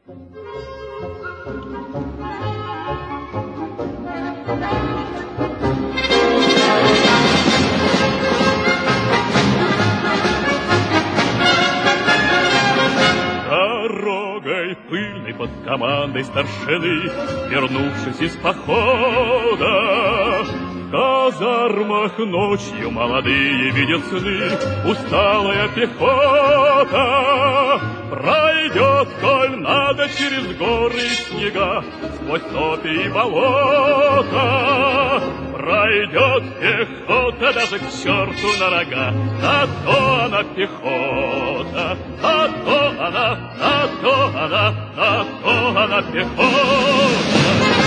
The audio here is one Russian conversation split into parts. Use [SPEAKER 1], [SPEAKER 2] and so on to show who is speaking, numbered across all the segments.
[SPEAKER 1] Дорогой пыльной под командой старшины, вернувшись из похода, в казармах ночью молодые видят сны, усталая пехота пройдет, коль надо, через горы и снега, сквозь топи и болота. Пройдет пехота даже к черту на рога, на то она пехота, на то она, на то она, на то она пехота.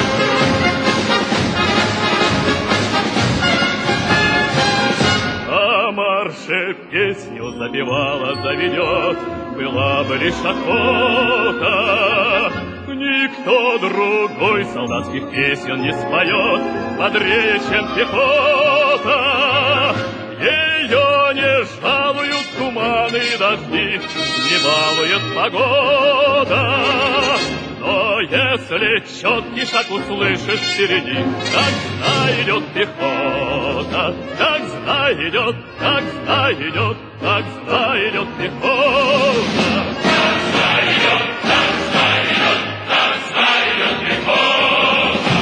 [SPEAKER 1] А марше песню запевала, заведет, была бы лишь охота. Никто другой солдатских песен не споет бодрее, чем пехота. Ее не жалуют туманы и дожди, не балует погода. Но если четкий шаг услышишь впереди, так знай, идет пехота, так знай, идет, так знай, идет, так знай, идет пехота. Так знай, идет, так знай, идет, так знай, идет пехота.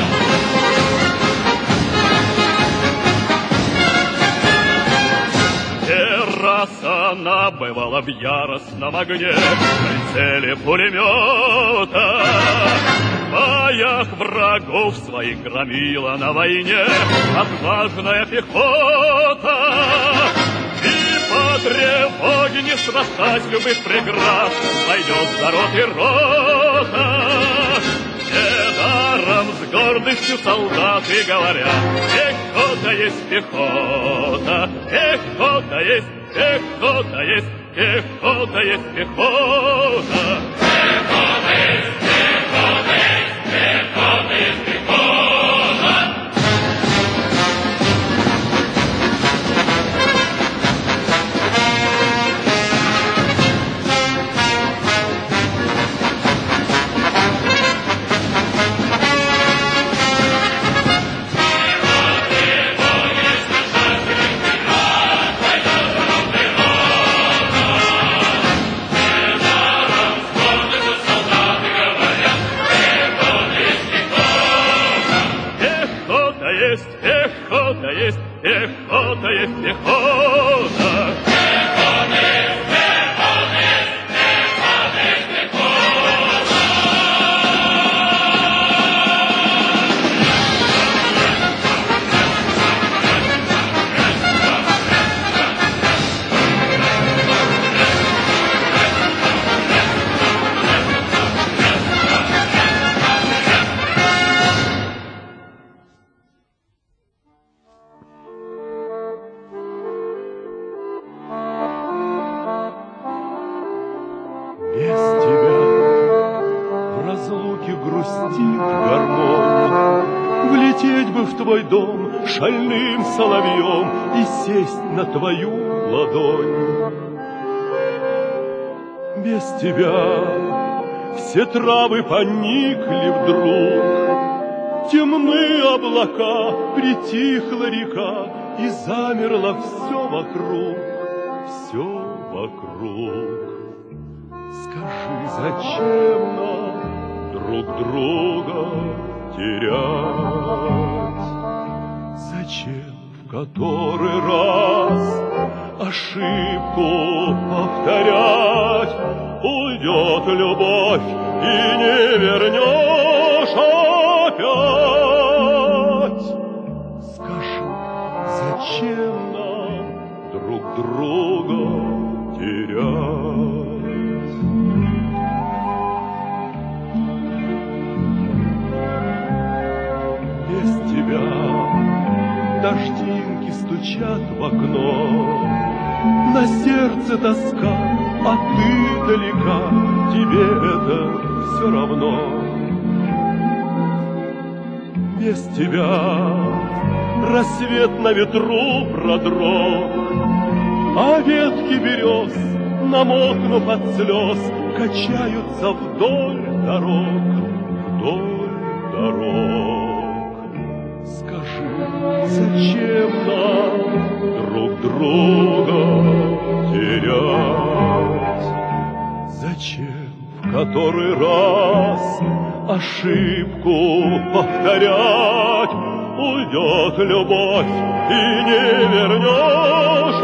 [SPEAKER 1] Не раз она бывала в яростном огне, в прицеле пулемета. В боях врагов своих громила на войне отважная пехота. И по тревоге, не страшась любых преград, пойдет за рот и рота. Недаром с гордостью солдаты говорят: пехота есть пехота, пехота есть, пехота есть, пехота есть пехота. Пехота есть, пехота есть, пехота есть пехота. Пехота есть, пехота есть пехота. Пехота есть, пехота есть, пехота есть пехота.
[SPEAKER 2] Без тебя в разлуке грустит гармонь. Влететь бы в твой дом шальным соловьем и сесть на твою ладонь. Без тебя все травы поникли вдруг, темны облака, притихла река, и замерло все вокруг, все вокруг. Скажи, зачем нам друг друга терять? Зачем в который раз ошибку повторять? Уйдет любовь и не вернешь опять. Скажи, зачем нам друг друга терять? Без тебя дождинки стучат в окно, на сердце тоска, а ты далека, тебе это все равно. Без тебя рассвет на ветру продрог, а ветки берез, намокнув от слез, качаются вдоль дорог, вдоль дорог. Скажи, зачем нам друг друга терять? Зачем в который раз ошибку повторять? Уйдет любовь, и не вернешь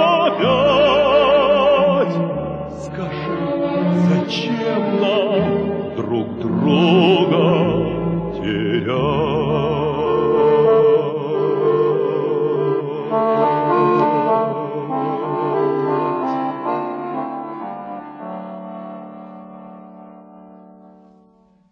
[SPEAKER 2] опять. Скажи, зачем нам друг друга терять?